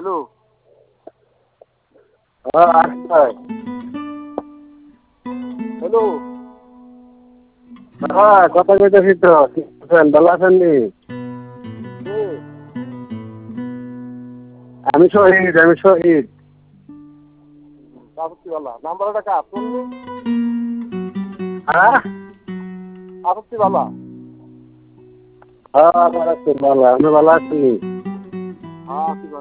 Hello. আচ্ছা। Hello. কথা কইতেছি তো, কি করছেন, ভালো আছেন নি? কে? আমি শহীদ। আপত্তিওয়ালা নাম্বারটা কার তোর নি? হ্যাঁ আপত্তিওয়ালা। ভালো আছি, ভালো। আপনি ভালো আছেন নি? হ্যাঁ কি